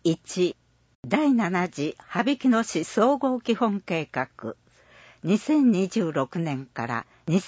1、第7次羽曳野市総合基本計画、2026年から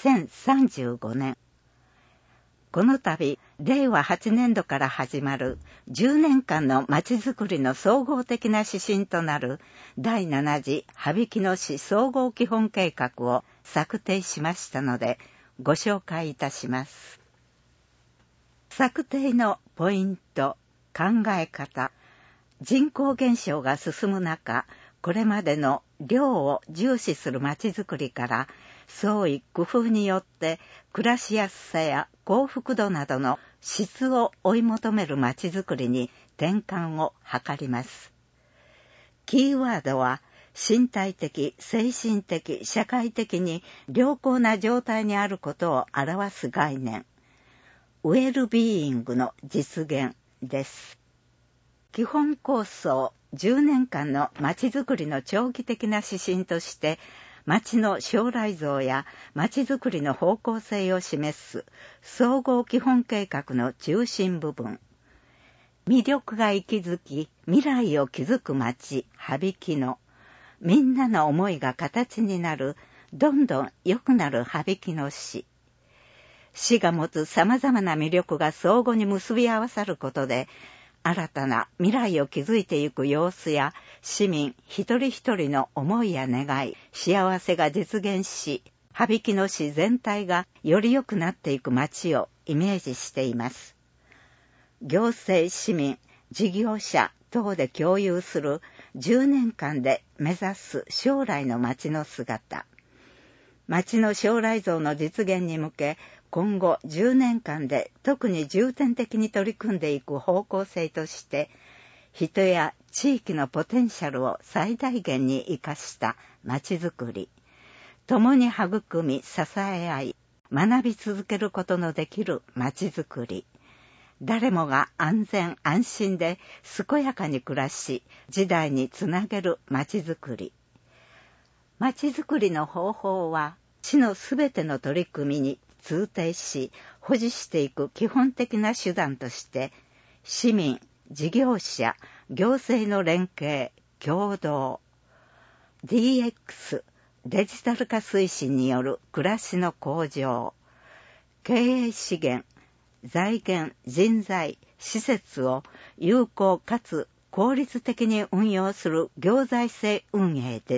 2035年。この度、令和8年度から始まる10年間のまちづくりの総合的な指針となる第7次羽曳野市総合基本計画を策定しましたので、ご紹介いたします。策定のポイント、考え方。人口減少が進む中、これまでの量を重視するまちづくりから、創意工夫によって暮らしやすさや幸福度などの質を追い求めるまちづくりに転換を図ります。キーワードは、身体的、精神的、社会的に良好な状態にあることを表す概念、ウェルビーイングの実現です。基本構想10年間のまちづくりの長期的な指針として、町の将来像やまちづくりの方向性を示す総合基本計画の中心部分。魅力が息づき、未来を築く町、羽曳野。みんなの思いが形になる、どんどん良くなる羽曳野市。市が持つ様々な魅力が相互に結び合わさることで、新たな未来を築いていく様子や市民一人一人の思いや願い、幸せが実現し、羽曳野市全体がより良くなっていく街をイメージしています。行政、市民、事業者等で共有する10年間で目指す将来の街の姿。街の将来像の実現に向け、今後10年間で特に重点的に取り組んでいく方向性として、人や地域のポテンシャルを最大限に生かしたまちづくり、共に育み支え合い、学び続けることのできるまちづくり、誰もが安全安心で健やかに暮らし、時代につなげるまちづくり。まちづくりの方法は、市のすべての取り組みに通底し、保持していく基本的な手段として、市民、事業者、行政の連携、協働、DX、デジタル化推進による暮らしの向上、経営資源、財源、人材、施設を有効かつ効率的に運用する行財政運営です。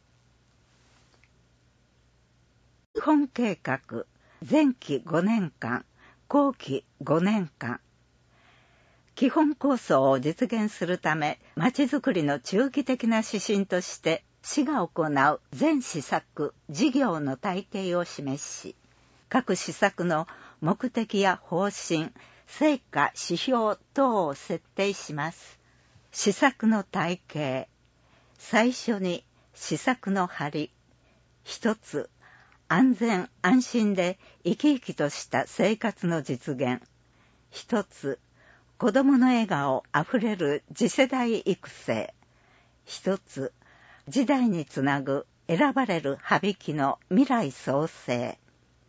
基本計画、前期5年間、後期5年間。基本構想を実現するため、まちづくりの中期的な指針として、市が行う全施策、事業の体系を示し、各施策の目的や方針、成果、指標等を設定します。施策の体系。最初に施策の張り。一つ、安全安心で生き生きとした生活の実現。一つ、子どもの笑顔あふれる次世代育成。一つ、時代につなぐ選ばれる羽曳野未来創生。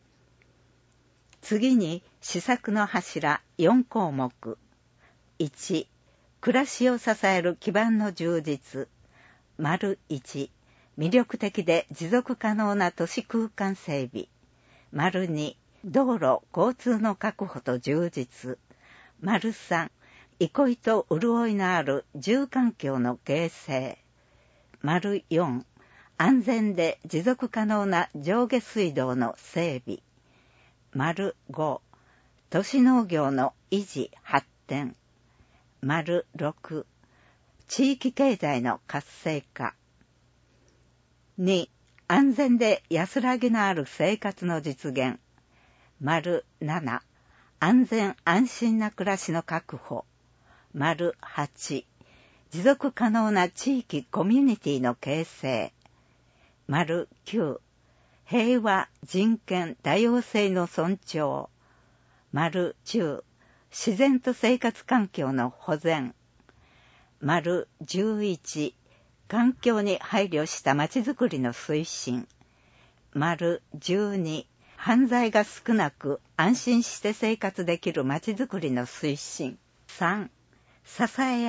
次に施策の柱4項目。1、暮らしを支える基盤の充実。丸1、魅力的で持続可能な都市空間整備。丸2、道路、交通の確保と充実。丸3、憩いと潤いのある住環境の形成。丸4、安全で持続可能な上下水道の整備。丸5、都市農業の維持発展。丸6、地域経済の活性化。2、安全で安らぎのある生活の実現。丸7、安全安心な暮らしの確保。丸8、持続可能な地域コミュニティの形成。丸9、平和、人権、多様性の尊重。丸10、自然と生活環境の保全。丸11、環境に配慮したまちづくりの推進。丸12、犯罪が少なく安心して生活できるまちづくりの推進。3、支え合い、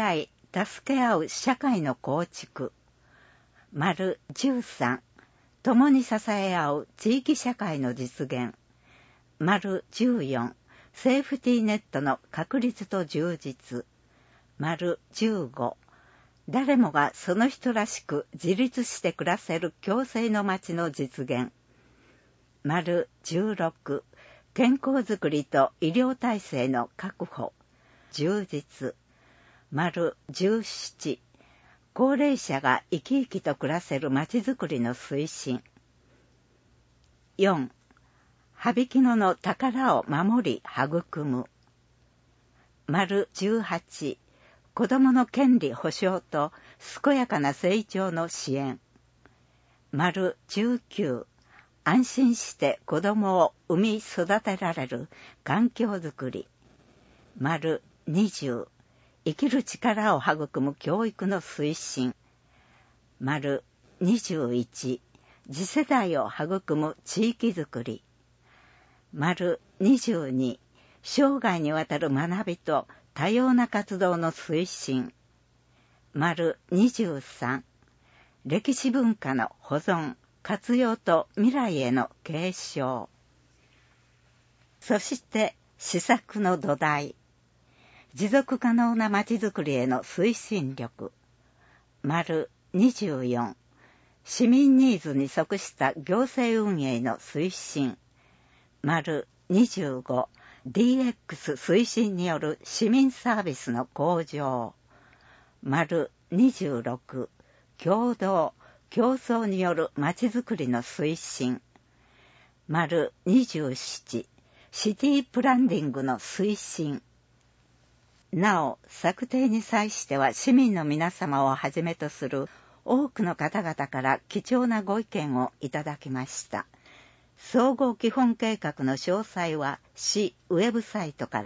助け合う社会の構築。13、共に支え合う地域社会の実現。14、セーフティーネットの確立と充実。15、誰もがその人らしく自立して暮らせる共生の街の実現。16、健康づくりと医療体制の確保、充実。17、高齢者が生き生きと暮らせる街づくりの推進。4、羽曳野の宝を守り育む。18、子どもの権利保障と健やかな成長の支援。19、安心して子どもを産み育てられる環境づくり。20、生きる力を育む教育の推進。21、次世代を育む地域づくり。22、生涯にわたる学びと多様な活動の推進。23、歴史文化の保存、活用と未来への継承。そして施策の土台。持続可能なまちづくりへの推進力。24、市民ニーズに即した行政運営の推進。25、DX 推進による市民サービスの向上。26、共同、競争によるまちづくりの推進。27、シティプランディングの推進。なお、策定に際しては市民の皆様をはじめとする多くの方々から貴重なご意見をいただきました。総合基本計画の詳細は市ウェブサイトから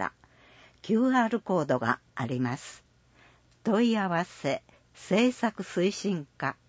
QR コードがあります。問い合わせ、政策推進課